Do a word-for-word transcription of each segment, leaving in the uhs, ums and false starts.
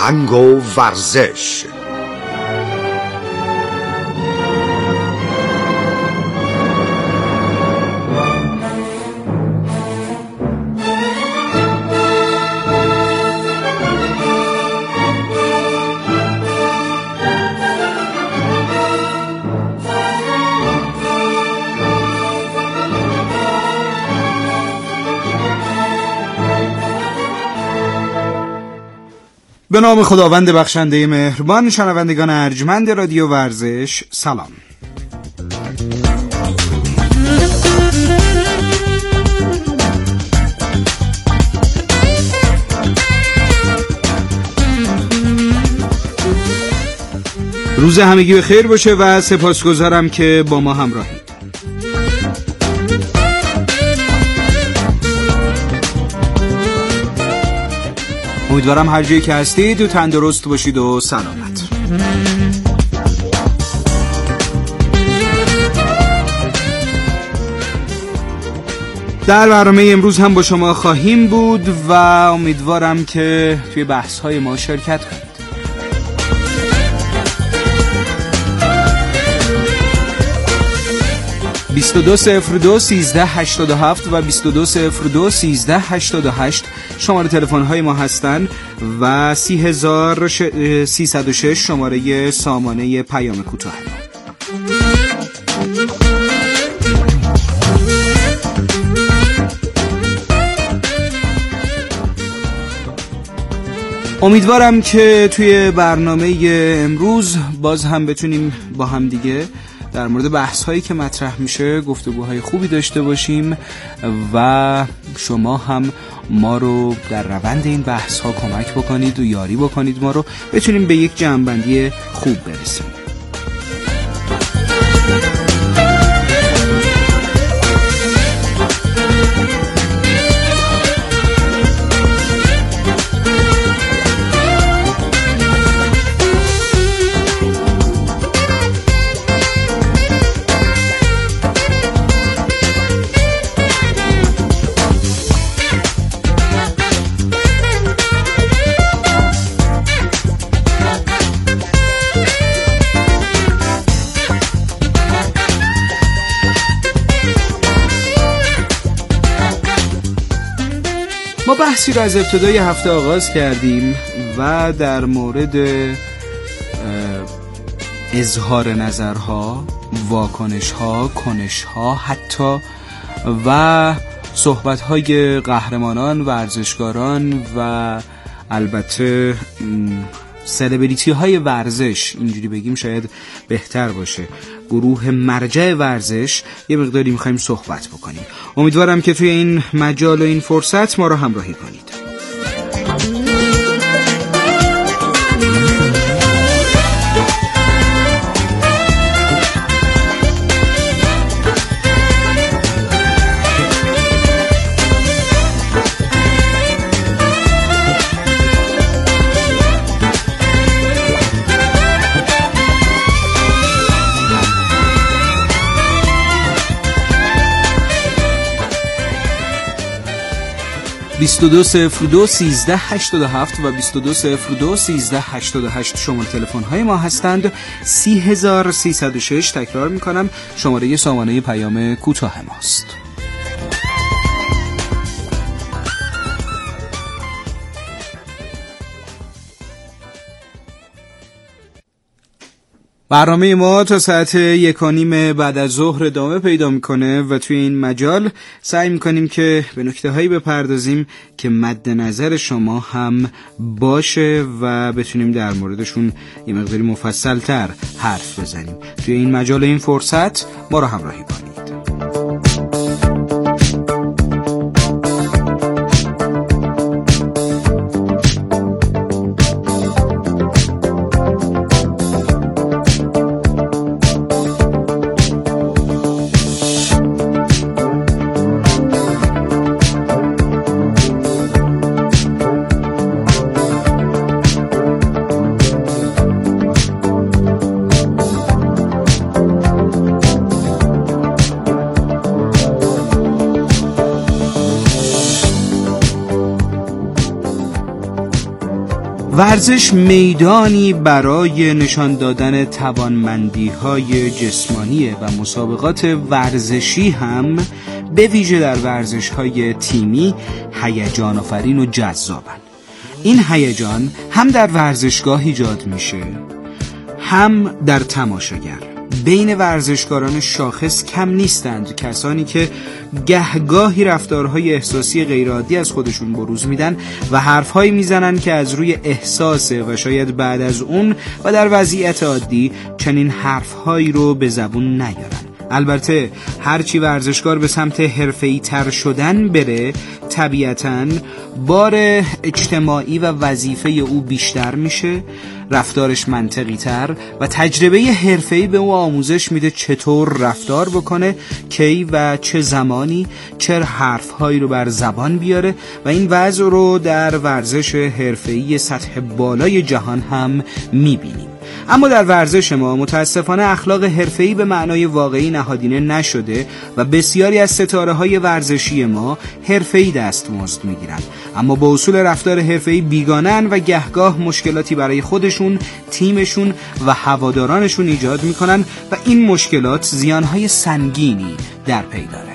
فرهنگ و ورزش. به نام خداوند بخشنده مهربان، شنوندگان ارجمند رادیو ورزش، سلام. روز همگی به خیر باشه و سپاسگزارم که با ما همراهید. امیدوارم هر جایی که هستید و تندرست باشید و سلامت. در برنامه امروز هم با شما خواهیم بود و امیدوارم که توی بحث‌های ما شرکت کنید. بیست و دو صفر دو سیزده هشتاد و هفت و بیست و دو صفر دو سیزده هشتاد و هشت شماره تلفن های ما هستن و سی هزار سیصد و شش شماره سامانه پیام کوتاه ما. امیدوارم که توی برنامه امروز باز هم بتونیم با هم دیگه در مورد بحث هایی که مطرح میشه گفتگوهای خوبی داشته باشیم و شما هم ما رو در روند این بحث ها کمک بکنید و یاری بکنید ما رو بتونیم به یک جمع‌بندی خوب برسیم. ما بحثی رو از ابتدای هفته آغاز کردیم و در مورد اظهار نظرها، واکنشها، کنشها حتی و صحبت‌های قهرمانان، ورزشکاران و البته سلبریتی های ورزش، اینجوری بگیم شاید بهتر باشه، گروه مرجع ورزش، یه مقداری میخوایم صحبت بکنیم. امیدوارم که توی این مجال و این فرصت ما رو همراهی کنید. بیست و دو صفر دو سیزده هشتاد و هفت و بیست و دو صفر دو سیزده هشتاد و هشت شماره تلفن های ما هستند. سی هزار سیصد و شش تکرار میکنم شماره سامانه پیام کوتاه ماست. برنامه ما تا ساعت یک و نیم بعد از ظهر ادامه پیدا میکنه و توی این مجال سعی میکنیم که به نکته هایی بپردازیم که مد نظر شما هم باشه و بتونیم در موردشون یه مقداری مفصل تر حرف بزنیم. توی این مجال این فرصت ما رو همراهی کنید. ورزش میدانی برای نشان دادن توانمندی‌های جسمانیه و مسابقات ورزشی هم به ویژه در ورزش‌های تیمی هیجان آفرین و جذابن. این هیجان هم در ورزشگاه ایجاد میشه هم در تماشاگر. بین ورزشکاران شاخص کم نیستند کسانی که گهگاهی رفتارهای احساسی غیرعادی از خودشون بروز میدن و حرفهایی میزنن که از روی احساسه و شاید بعد از اون و در وضعیت عادی چنین حرفهایی رو به زبون نیارن. البته هرچی ورزشکار به سمت حرفه‌ای تر شدن بره، طبیعتاً بار اجتماعی و وظیفه او بیشتر میشه، رفتارش منطقی تر و تجربه حرفه‌ای به او آموزش میده چطور رفتار بکنه، کی و چه زمانی چه حرفهایی رو بر زبان بیاره و این وضع رو در ورزش حرفه‌ای سطح بالای جهان هم میبینیم. اما در ورزش ما متاسفانه اخلاق حرفه‌ای به معنای واقعی نهادینه نشده و بسیاری از ستاره‌های ورزشی ما حرفه‌ای دستمزد می‌گیرن، اما با اصول رفتار حرفه‌ای بیگانه‌اند و گهگاه مشکلاتی برای خودشون، تیمشون و هوادارانشون ایجاد می‌کنن و این مشکلات زیان‌های سنگینی در پی داره.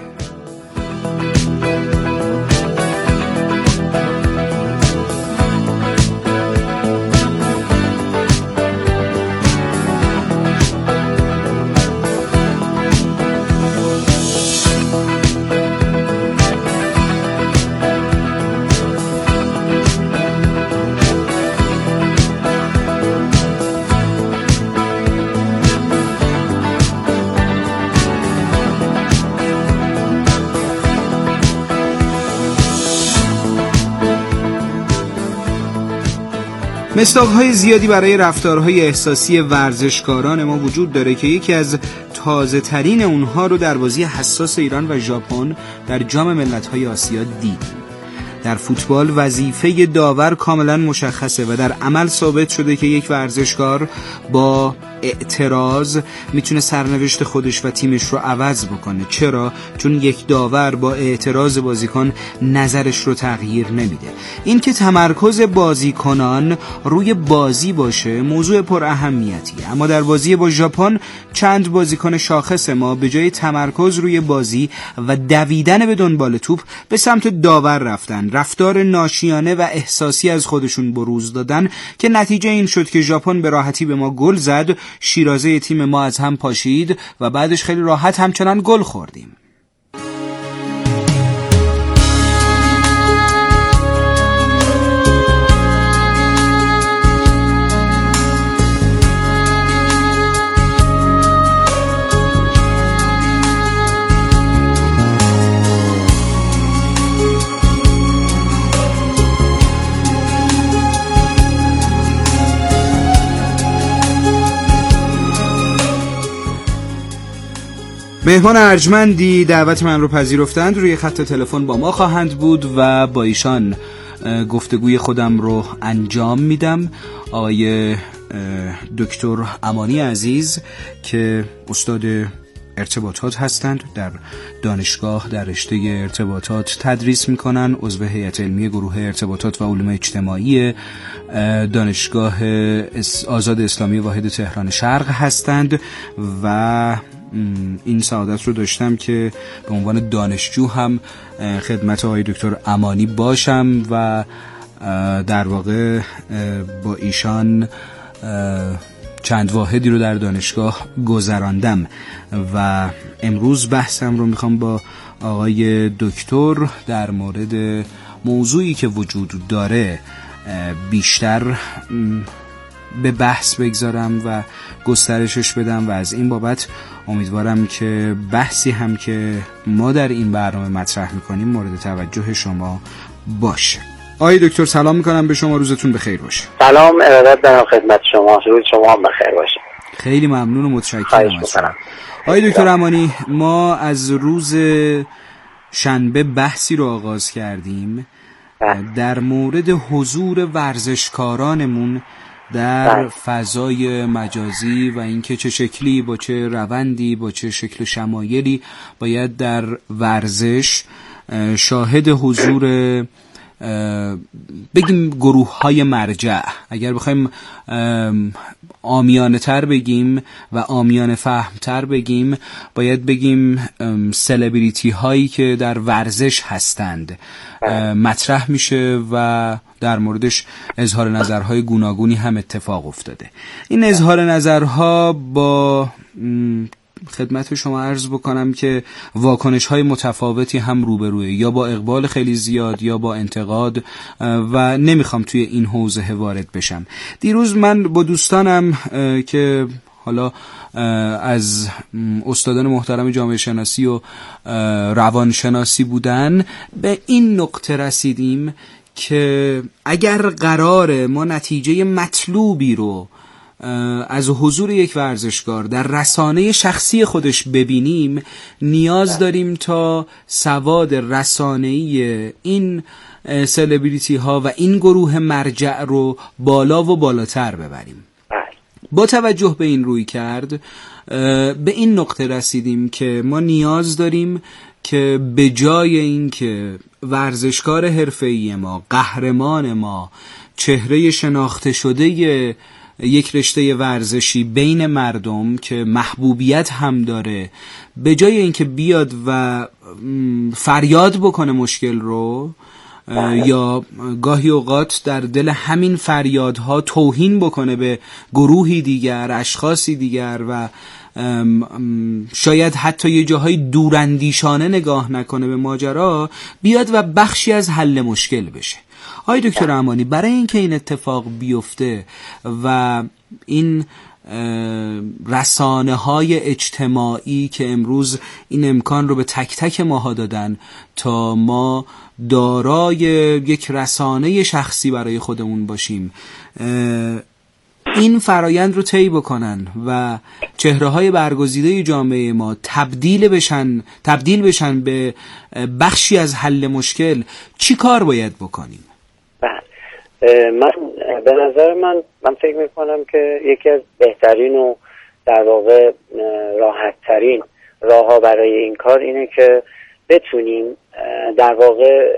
مصداق‌های زیادی برای رفتارهای احساسی ورزشکاران ما وجود داره که یکی از تازه ترین اونها رو در بازی حساس ایران و ژاپن در جام ملت‌های آسیا دید. در فوتبال وظیفه داور کاملا مشخصه و در عمل ثابت شده که یک ورزشکار با اعتراض میتونه سرنوشت خودش و تیمش رو عوض بکنه. چرا؟ چون یک داور با اعتراض بازیکن نظرش رو تغییر نمیده. این که تمرکز بازیکنان روی بازی باشه موضوع پر اهمیتیه، اما در بازی با ژاپن چند بازیکن شاخص ما به جای تمرکز روی بازی و دویدن به دنبال توپ به سمت داور رفتن، رفتار ناشیانه و احساسی از خودشون بروز دادن که نتیجه این شد که ژاپن به راحتی به ما گل زد، شیرازه تیم ما از هم پاشید و بعدش خیلی راحت همچنان گل خوردیم. مهمان ارجمندی دعوت من رو پذیرفتند، روی خط تلفن با ما خواهند بود و با ایشان گفتگوی خودم رو انجام میدم. آقای دکتر امانی عزیز که استاد ارتباطات هستند، در دانشگاه در رشته ارتباطات تدریس میکنن، عضو هیئت علمی گروه ارتباطات و علوم اجتماعی دانشگاه آزاد اسلامی واحد تهران شرق هستند و این سعادت رو داشتم که به عنوان دانشجو هم خدمت آقای دکتر امانی باشم و در واقع با ایشان چند واحدی رو در دانشگاه گذراندم و امروز بحثم رو میخوام با آقای دکتر در مورد موضوعی که وجود داره بیشتر به بحث بگذارم و گسترشش بدم و از این بابت امیدوارم که بحثی هم که ما در این برنامه مطرح میکنیم مورد توجه شما باشه. آقای دکتر سلام میکنم به شما، روزتون بخیر باشه. سلام، ارادت دارم خدمت شما، روز شما هم بخیر باشه. خیلی ممنون و متشکرم از شما. آقای دکتر امانی، ما از روز شنبه بحثی رو آغاز کردیم در مورد حضور ورزشکارانمون در فضای مجازی و اینکه چه شکلی با چه روندی با چه شکل شمایلی باید در ورزش شاهد حضور بگیم گروه های مرجع، اگر بخوایم عامیانه تر بگیم و عامیانه فهم تر بگیم، باید بگیم سلبریتی هایی که در ورزش هستند مطرح میشه و در موردش اظهار نظرهای گوناگونی هم اتفاق افتاده. این اظهار نظرها با خدمت شما عرض بکنم که واکنش های متفاوتی هم روبروه، یا با اقبال خیلی زیاد یا با انتقاد، و نمیخوام توی این حوزه وارد بشم. دیروز من با دوستانم که حالا از استادان محترم جامعه شناسی و روانشناسی بودن به این نقطه رسیدیم که اگر قراره ما نتیجه مطلوبی رو از حضور یک ورزشکار در رسانه شخصی خودش ببینیم، نیاز داریم تا سواد رسانه‌ای این سلبریتی ها و این گروه مرجع رو بالا و بالاتر ببریم. با توجه به این روی کرد به این نقطه رسیدیم که ما نیاز داریم که به جای اینکه ورزشکار حرفه‌ای ما، قهرمان ما، چهره شناخته شده یک رشته ورزشی بین مردم که محبوبیت هم داره، به جای اینکه بیاد و فریاد بکنه مشکل رو یا گاهی اوقات در دل همین فریادها توهین بکنه به گروهی دیگر، اشخاصی دیگر و شاید حتی یه جاهای دوراندیشانه نگاه نکنه به ماجرا، بیاد و بخشی از حل مشکل بشه. آقای دکتر امانی، برای اینکه این اتفاق بیفته و این رسانه های اجتماعی که امروز این امکان رو به تک تک ماها دادن تا ما دارای یک رسانه شخصی برای خودمون باشیم، این فرایند رو طی بکنن و چهره های برگزیده جامعه ما تبدیل بشن تبدیل بشن به بخشی از حل مشکل، چی کار باید بکنیم؟ من به نظر من من فکر میکنم که یکی از بهترین و در واقع راحت ترین راه ها برای این کار اینه که بتونیم در واقع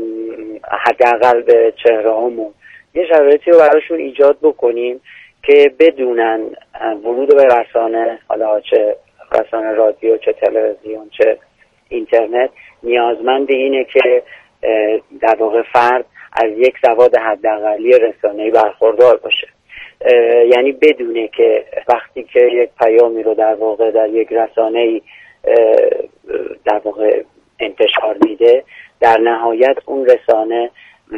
حداقل به چهره هامون یه شرایطی رو براشون ایجاد بکنیم که بدونن ورود به رسانه، حالا چه رسانه رادیو، چه تلویزیون، چه اینترنت، نیازمند اینه که در واقع فرد از یک سواد حداقلی رسانه‌ای برخوردار باشه. یعنی بدونه که وقتی که یک پیامی رو در واقع در یک رسانه‌ای در واقع انتشار میده، در نهایت اون رسانه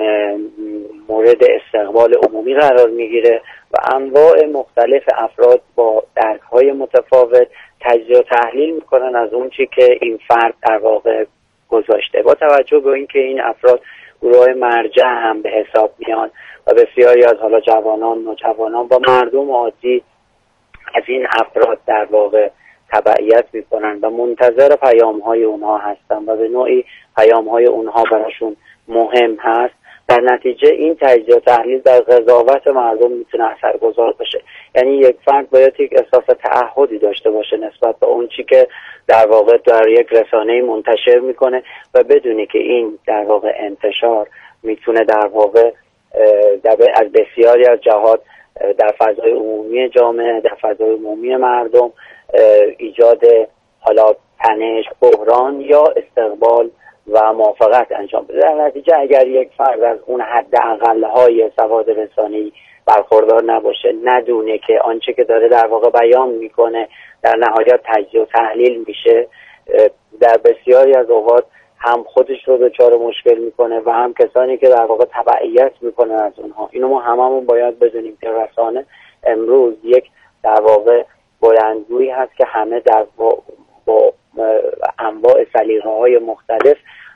مورد استقبال عمومی قرار میگیره و انواع مختلف افراد با درک‌های متفاوت تجزیه و تحلیل میکنن از اون چی که این فرد در واقع گذاشته. با توجه به اینکه این افراد گروه مرجع هم به حساب میان و بسیاری از حالا جوانان، نوجوانان و مردم عادی از این افراد در واقع تبعیت میکنن و منتظر پیام های اونها هستن و به نوعی پیام های اونها براشون مهم هست. در نتیجه این تجزیه و تحلیل در قضاوت مردم میتونه اثرگذار باشه. یعنی یک فرد باید یک احساس تعهدی داشته باشه نسبت به اون چی که در واقع در یک رسانه منتشر میکنه و بدونی که این در واقع انتشار میتونه در واقع در از بسیاری از جهات در فضای عمومی جامعه، در فضای عمومی مردم ایجاد حالا تنش، بحران یا استقبال و موافقت انجام بده. در نتیجه اگر یک فرد از اون حداقل‌های سواد رسانه‌ای برخوردار نباشه، ندونه که آنچه که داره در واقع بیان میکنه در نهایت تجزیه و تحلیل میشه، در بسیاری از اوقات هم خودش رو دچار مشکل میکنه و هم کسانی که در واقع تبعیت میکنن از اونها. اینو ما هممون باید بدونیم که رسانه امروز یک در واقع بلندگویی هست که همه در با, با انواع سلیقه‌های مختلف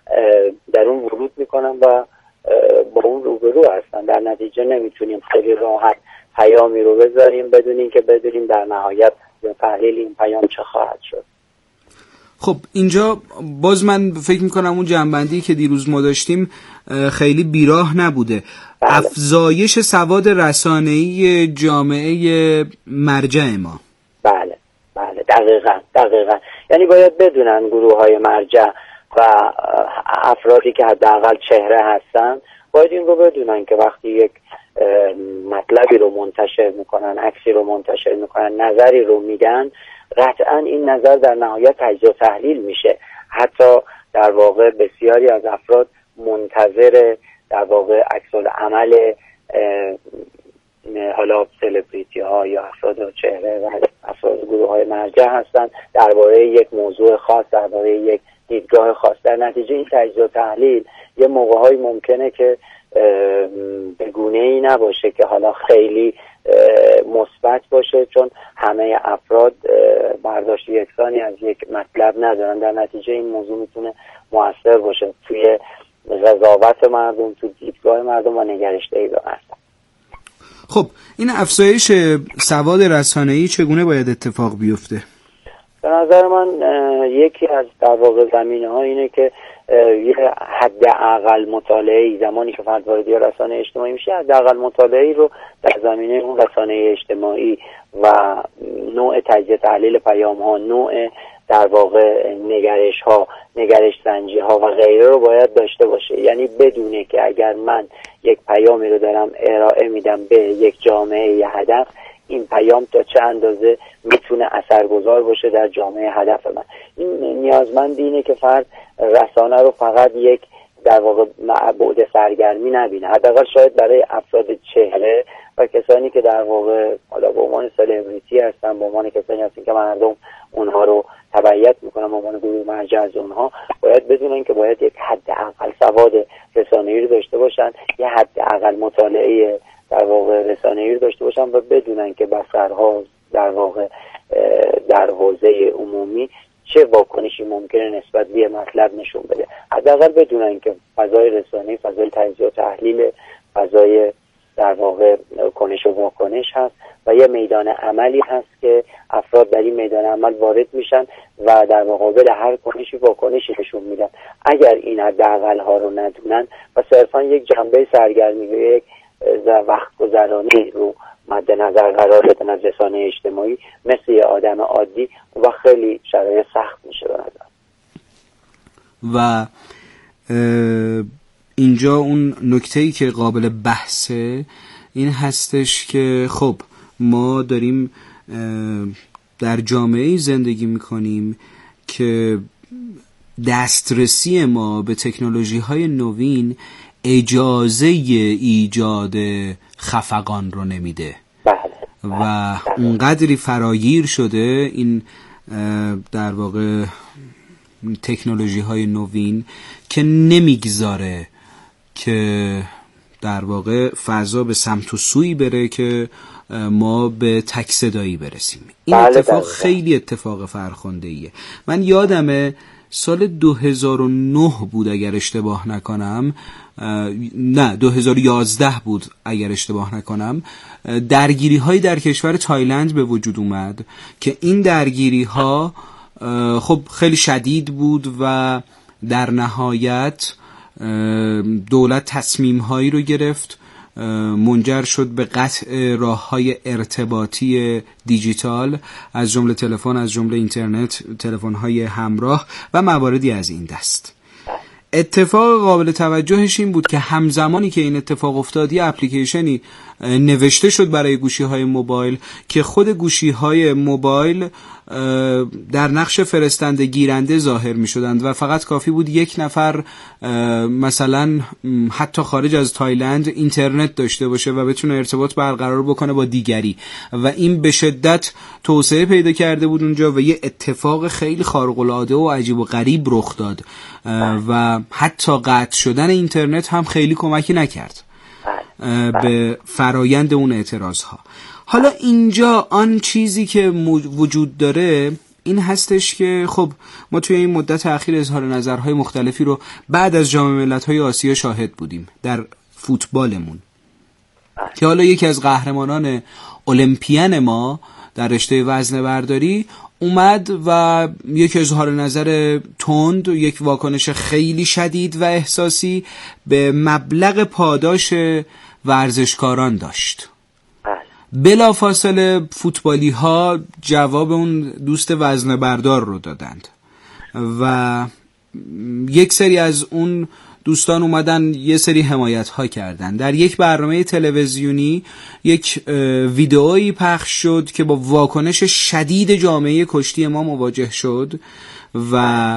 در اون ورود میکنن و با اون روبرو هستن. در نتیجه نمیتونیم خیلی راحت پیامی رو بذاریم بدون اینکه بدونیم در نهایت تحلیل این پیام چه خواهد شد. خب اینجا باز من فکر میکنم اون جنبندی که دیروز ما داشتیم خیلی بیراه نبوده. بله. افزایش سواد رسانه‌ای جامعه مرجع ما. بله بله دقیقاً دقیقاً یعنی باید بدونن گروه های مرجع و افرادی که حداقل چهره هستن باید این رو بدونن که وقتی یک مطلبی رو منتشر میکنن، عکسی رو منتشر میکنن، نظری رو میدن، قطعا این نظر در نهایت تجزیه و تحلیل میشه. حتی در واقع بسیاری از افراد منتظر در واقع عکس‌العمل حالا سلبریتی ها یا افراد چهره و افراد گروه های مرجع هستند درباره یک موضوع خاص، درباره یک دیدگاه خاص. در نتیجه این تجزیه و تحلیل یه موقع‌هایی ممکنه که به گونه‌ای نباشه که حالا خیلی مثبت باشه، چون همه افراد برداشت یکسانی از یک مطلب ندارن. در نتیجه این موضوع میتونه مؤثر باشه توی قضاوت مردم، توی دیدگاه مردم و نگرش‌دهی به مردم. خب این افزایش سواد رسانه‌ای چگونه باید اتفاق بیفته؟ به نظر من یکی از در واقع زمینه‌ها اینه که یه حداقل مطالعه‌ای زمانی که فرد وارد رسانه اجتماعی میشه، حداقل مطالعه‌ای رو در زمینه اون رسانه اجتماعی و نوع تجزیه تحلیل پیام‌ها، نوع در واقع نگرش‌ها، نگرش سنجی‌ها و غیره رو باید داشته باشه. یعنی بدونه که اگر من یک پیامی رو دارم ارائه میدم به یک جامعه ی هدف، این پیام تا چه اندازه میتونه اثرگذار باشه در جامعه هدف من. این نیازمند اینه که فرد رسانه رو فقط یک در واقع بعد سرگرمی نبینه. حداقل شاید برای افراد چهره و کسانی که در واقع حالا به عنوان سلبریتی هستن، به عنوان کسانی هستن که مردم اونها رو تبعیت میکنن، به عنوان گروه مرجع از اونها، باید بدونن که باید یک حداقل سواد رسانه‌ای رو داشته باشن، یه حداقل مطالعه در واقع رسانه‌ای رو داشته باشن و بدونن که بصرها در واقع در حوزه عمومی چه واکنشی ممکنه نسبت به مطلب نشون بده. حداقل بدونن که فضای رسانه‌ای فضای تجزیه و تحلیل، فضای در واقع کنش و واکنش هست و یه میدان عملی هست که افراد در این میدان عمل وارد میشن و در مقابل هر کنشی واکنشی نشون میدن. اگر این حداقل ها رو ندونن و صرفا یک جنبه سرگرمی و یک وقت گذرانی رو مد نظر قرار بدن از رسانه اجتماعی، مثل یه آدم عادی، و خیلی شرایط سخت میشه به نظر. و اینجا اون نکته‌ای که قابل بحثه این هستش که خب ما داریم در جامعه‌ای زندگی میکنیم که دسترسی ما به تکنولوژی‌های نوین اجازه ایجاد خفقان رو نمیده و اونقدری فراگیر شده این در واقع تکنولوژی های نوین که نمیگذاره که در واقع فضا به سمت و سوی بره که ما به تک صدایی برسیم. این بله اتفاق بله. خیلی اتفاق فرخنده ایه. من یادمه سال دو هزار و نه بود اگر اشتباه نکنم، نه دو هزار و یازده بود اگر اشتباه نکنم، درگیری هایی در کشور تایلند به وجود اومد که این درگیری ها خب خیلی شدید بود و در نهایت دولت تصمیم هایی رو گرفت، منجر شد به قطع راه‌های ارتباطی دیجیتال از جمله تلفن، از جمله اینترنت، تلفن‌های همراه و مواردی از این دست. اتفاق قابل توجهش این بود که همزمانی که این اتفاق افتاد یه اپلیکیشنی نوشته شد برای گوشی‌های موبایل که خود گوشی‌های موبایل در نقش فرستنده گیرنده ظاهر می شدند و فقط کافی بود یک نفر مثلا حتی خارج از تایلند اینترنت داشته باشه و بتونه ارتباط برقرار بکنه با دیگری و این به شدت توسعه پیدا کرده بود اونجا و یه اتفاق خیلی خارق‌العاده و عجیب و غریب رخ داد و حتی قطع شدن اینترنت هم خیلی کمکی نکرد به فرایند اون اعتراض ها. حالا اینجا آن چیزی که وجود داره این هستش که خب ما توی این مدت اخیر اظهار نظرهای مختلفی رو بعد از جام ملت‌های آسیا شاهد بودیم در فوتبالمون که حالا یکی از قهرمانان المپیان ما در رشته وزنه برداری اومد و یک اظهار نظر تند، یک واکنش خیلی شدید و احساسی به مبلغ پاداش ورزشکاران داشت. بلافاصله فوتبالی ها جواب اون دوست وزنه بردار رو دادند و یک سری از اون دوستان اومدن یه سری حمایت ها کردن. در یک برنامه تلویزیونی یک ویدئویی پخش شد که با واکنش شدید جامعه کشتی ما مواجه شد و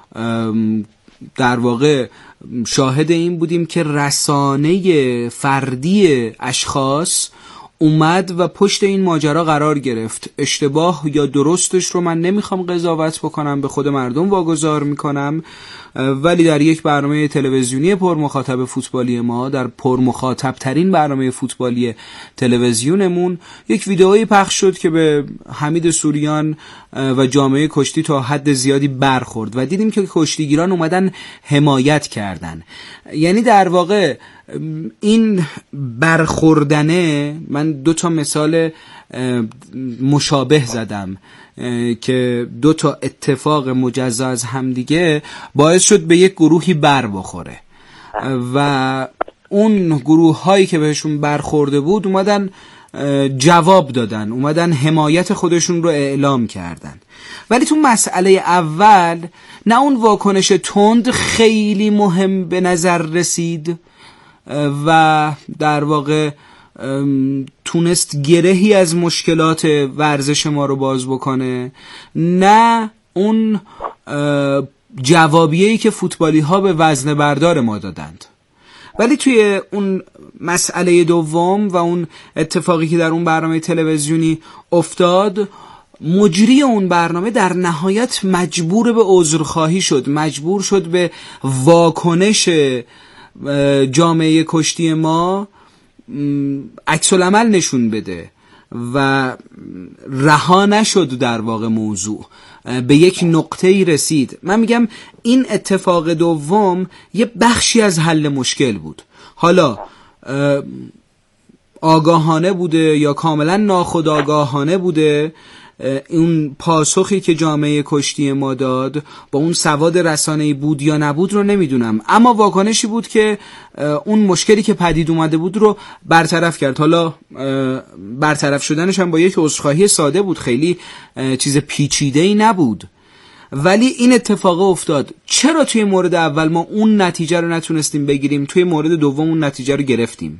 در واقع شاهد این بودیم که رسانه فردی اشخاص اومد و پشت این ماجرا قرار گرفت. اشتباه یا درستش رو من نمیخوام قضاوت بکنم، به خود مردم واگذار میکنم، ولی در یک برنامه تلویزیونی پرمخاطب فوتبالی ما، در پرمخاطب ترین برنامه فوتبالی تلویزیونمون، یک ویدئویی پخش شد که به حمید سوریان و جامعه کشتی تا حد زیادی برخورد و دیدیم که کشتیگیران اومدن حمایت کردن. یعنی در واقع این برخوردنه، من دو تا مثال مشابه زدم که دو تا اتفاق مجزا از همدیگه باعث شد به یک گروهی بر بخوره و اون گروه هایی که بهشون برخورده بود اومدن جواب دادن، اومدن حمایت خودشون رو اعلام کردن. ولی تو مسئله اول نه اون واکنش تند خیلی مهم به نظر رسید و در واقع تونست گرهی از مشکلات ورزش ما رو باز بکنه، نه اون جوابیه‌ای که فوتبالی ها به وزنه بردار ما دادند. ولی توی اون مسئله دوم و اون اتفاقی که در اون برنامه تلویزیونی افتاد، مجری اون برنامه در نهایت مجبور به عذرخواهی شد، مجبور شد به واکنش جامعه کشتی ما عکس العمل نشون بده و رها نشد. در واقع موضوع به یک نقطه‌ای رسید. من میگم این اتفاق دوم یه بخشی از حل مشکل بود. حالا آگاهانه بوده یا کاملا ناخودآگاهانه بوده، اون پاسخی که جامعه کشتی ما داد با اون سواد رسانه‌ای بود یا نبود رو نمیدونم، اما واکنشی بود که اون مشکلی که پدید اومده بود رو برطرف کرد. حالا برطرف شدنش هم با یک عذرخواهی ساده بود، خیلی چیز پیچیده‌ای نبود، ولی این اتفاق افتاد. چرا توی مورد اول ما اون نتیجه رو نتونستیم بگیریم، توی مورد دوم اون نتیجه رو گرفتیم؟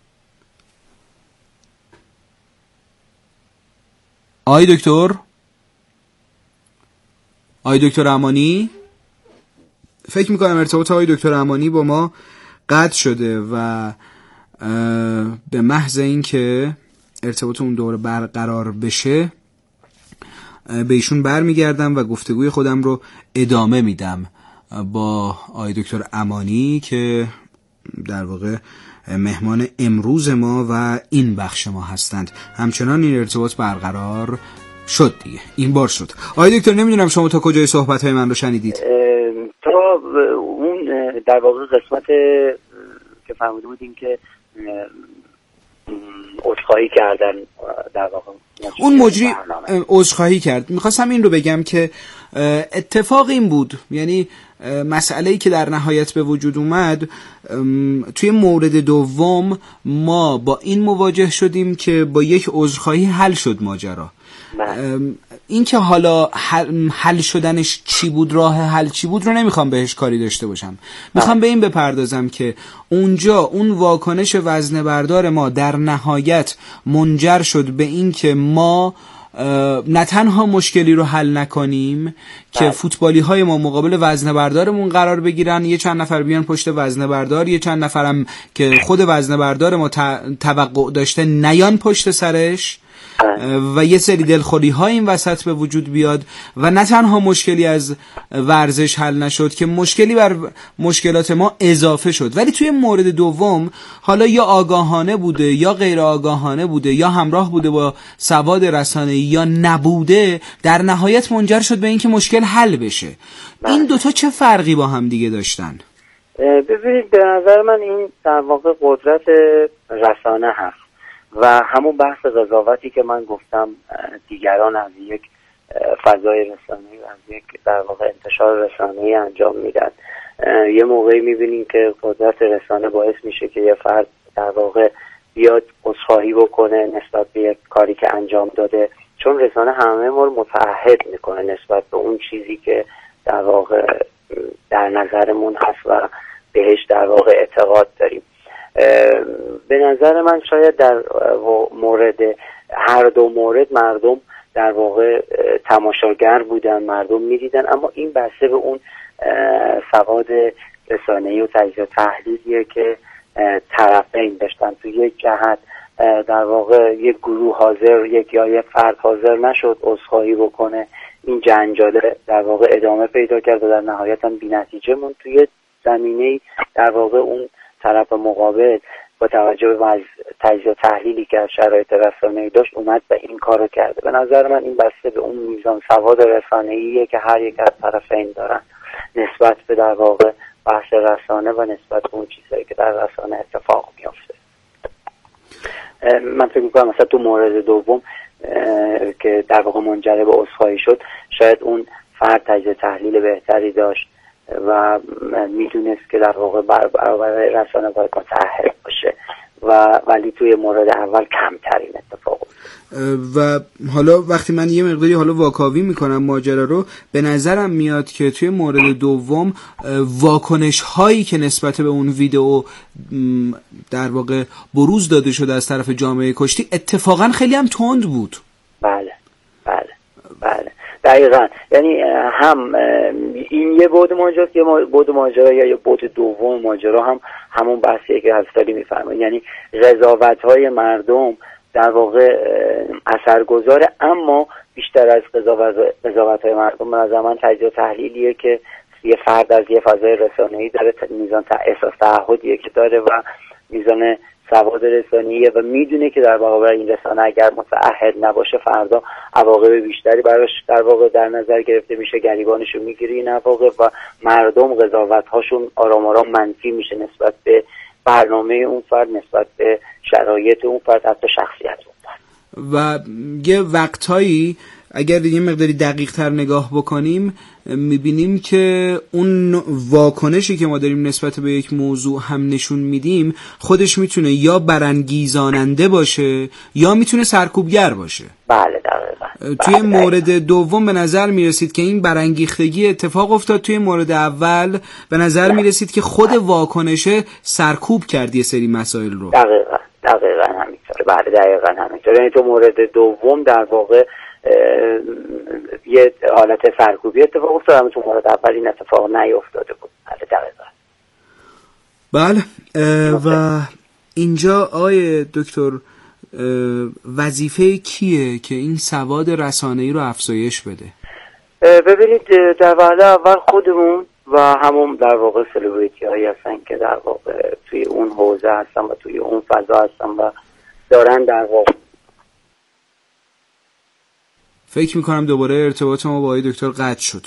آی دکتر آی دکتر امانی، فکر میکنم ارتباط آی دکتر امانی با ما قطع شده و به محض این که ارتباط اون دوره برقرار بشه به ایشون برمیگردم و گفتگوی خودم رو ادامه میدم با آی دکتر امانی که در واقع مهمان امروز ما و این بخش ما هستند. همچنان این ارتباط برقرار شد دیگه، این بار شد. آقای دکتر نمیدونم شما تا کجای صحبت‌های من رو شنیدید؟ تا اون در واقع قسمت که فهمیده بودیم که عذرخواهی کردن، در واقع اون مجری عذرخواهی کرد. میخواستم این رو بگم که اتفاق این بود، یعنی مسئله‌ای که در نهایت به وجود اومد توی مورد دوم ما با این مواجه شدیم که با یک عذرخواهی حل شد ماجرا. این که حالا حل شدنش چی بود، راه حل چی بود رو نمیخوام بهش کاری داشته باشم، میخوام به این بپردازم که اونجا اون واکنش وزنه بردار ما در نهایت منجر شد به این که ما نه تنها مشکلی رو حل نکنیم که فوتبالی های ما مقابل وزنه بردارمون قرار بگیرن، یه چند نفر بیان پشت وزنه بردار، یه چند نفرم که خود وزنه بردار ما توقع داشته نیان پشت سرش و یه سری دلخوری ها این وسط به وجود بیاد و نه تنها مشکلی از ورزش حل نشد که مشکلی بر مشکلات ما اضافه شد. ولی توی مورد دوم حالا یا آگاهانه بوده یا غیر آگاهانه بوده یا همراه بوده با سواد رسانه‌ای یا نبوده، در نهایت منجر شد به اینکه مشکل حل بشه. این دوتا چه فرقی با هم دیگه داشتن؟ ببینید به نظر من این در واقع قدرت رسانه هست و همون بحث قضاوتی که من گفتم دیگران از یک فضای رسانه‌ای و از یک در واقع انتشار رسانه‌ای انجام میدن. یه موقعی میبینیم که قدرت رسانه باعث میشه که یه فرد در واقع بیاد عذرخواهی بکنه نسبت به یک کاری که انجام داده، چون رسانه همه ما رو متعهد میکنه نسبت به اون چیزی که در واقع در نظرمون هست و بهش در واقع اعتقاد داریم. به نظر من شاید در مورد هر دو مورد مردم در واقع تماشاگر بودن، مردم میدیدن، اما این بسته به اون سواد رسانه‌ای و تجزیه تحلیلیه که طرفین داشتن. تو یک جهت در واقع یک گروه حاضر، یک یا یک فرد حاضر نشد عذرخواهی بکنه، این جنجاله در واقع ادامه پیدا کرد و در نهایت هم بی‌نتیجه موند. توی زمینه‌ای در واقع اون طرف مقابل با توجه به تجزیه تحلیلی که از شرایط رسانه‌ای داشت اومد و این کارو کرده. به نظر من این بسته به اون میزان سواد رسانه‌ایه که هر یک از طرفین دارن نسبت به در واقع بحث رسانه و نسبت به اون چیزایی که در رسانه اتفاق میفته. من فکر می‌کنم مثلا تو مورد دوم که در واقع منجر به عذرخواهی شد، شاید اون فرد تجزیه تحلیل بهتری داشت و میدونست که در واقع برابر رسانه باید متعهد باشه و ولی توی مورد اول کمترین اتفاق بود. و حالا وقتی من یه مقداری حالا واکاوی میکنم ماجرا رو، به نظرم میاد که توی مورد دوم واکنش هایی که نسبت به اون ویدیو در واقع بروز داده شده از طرف جامعه کشتی اتفاقا خیلی هم تند بود. بله بله بله دقیقاً. یعنی هم این یه بعد ماجراست، یه بعد ماجرا یا یه بعد دوم ماجرا هم همون بحثیه که حضرت میفرمایند، یعنی قضاوت‌های مردم در واقع اثرگذاره، اما بیشتر از قضاوت‌های مردم به نظر من تجزیه تحلیلیه که یه فرد از یه فضای رسانه‌ای داره، میزان احساس تعهدیه که داره و میزان سواد رسانه‌ایه و میدونه که در واقع این رسانه اگر متعهد نباشه فردا عواقب بیشتری براش در واقع در نظر گرفته میشه، گریبانشو میگیره این عواقب و مردم قضاوت‌هاشون آرام آرام منفی میشه نسبت به برنامه اون فرد، نسبت به شرایط اون فرد، حتی شخصیت اون فرد. و یه وقتایی اگر یه مقداری دقیق تر نگاه بکنیم میبینیم که اون واکنشی که ما داریم نسبت به یک موضوع هم نشون میدیم خودش میتونه یا برانگیزاننده باشه یا میتونه سرکوبگر باشه. بله دقیقاً. توی مورد دوم به نظر میرسید که این برانگیختگی اتفاق افتاد، توی مورد اول به نظر میرسید که خود واکنشه سرکوب کرد یه سری مسائل رو. دقیقاً دقیقاً همینطوره. بله دقیقاً همینطوره. یعنی تو مورد دوم در واقع یه حالت سرکوبی اتفاق افتاد، اما تو مورد اول این اتفاق نیفتاده بود. بله دقیقاً. بله. و اینجا آقای دکتر وظیفه کیه که این سواد رسانه‌ای رو افزایش بده؟ ببینید در وهله اول خودمون و همون در واقع سلبریتی هایی هستن که در واقع توی اون حوزه هستن و توی اون فضا هستن و دارن در واقع. فکر میکنم دوباره ارتباط ما با آقای دکتر قطع شد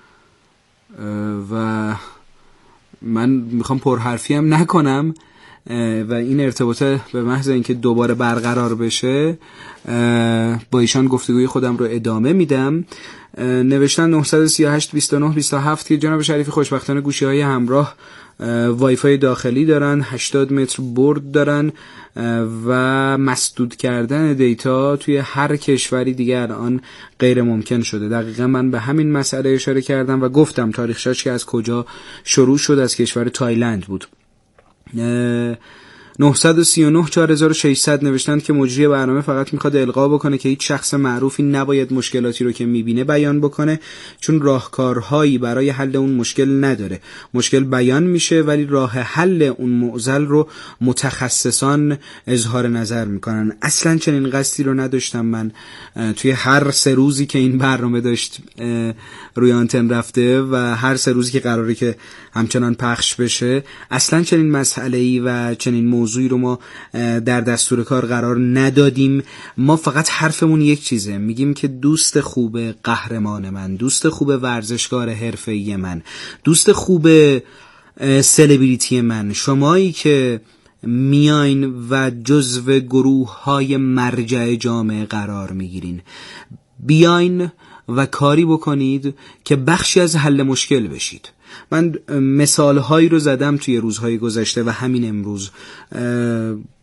و من میخوام پرحرفی هم نکنم و این ارتباط به محض اینکه دوباره برقرار بشه با ایشان گفتگوی خودم رو ادامه میدم. نوشتن نه سه هشت بیست و نه بیست و هفت که جناب شریفی خوشبختانه گوشی های همراه وای فای داخلی دارن، هشتاد متر برد دارن و مسدود کردن دیتا توی هر کشوری دیگه الان غیر ممکن شده. دقیقا من به همین مسئله اشاره کردم و گفتم تاریخش که از کجا شروع شد، از کشور تایلند بود. نه سه نه چهار هزار و ششصد نوشتند که مجری برنامه فقط میخواد القا بکنه که هیچ شخص معروفی نباید مشکلاتی رو که میبینه بیان بکنه، چون راهکارهایی برای حل اون مشکل نداره. مشکل بیان میشه ولی راه حل اون معضل رو متخصصان اظهار نظر میکنن. اصلا چنین قصدی رو نداشتم من توی هر سه روزی که این برنامه داشت روی آنتن رفته و هر سه روزی که قراره که همچنان پخش بشه، اصلا چنین مسئله‌ای و چنین موضوعی رو ما در دستور کار قرار ندادیم. ما فقط حرفمون یک چیزه، میگیم که دوست خوب قهرمان من، دوست خوب ورزشکار حرفه‌ای من، دوست خوب سلبریتی من، شمایی که میاین و جزو گروه های مرجع جامعه قرار میگیرین، بیاین و کاری بکنید که بخشی از حل مشکل بشید. من مثال هایی رو زدم توی روزهای گذشته و همین امروز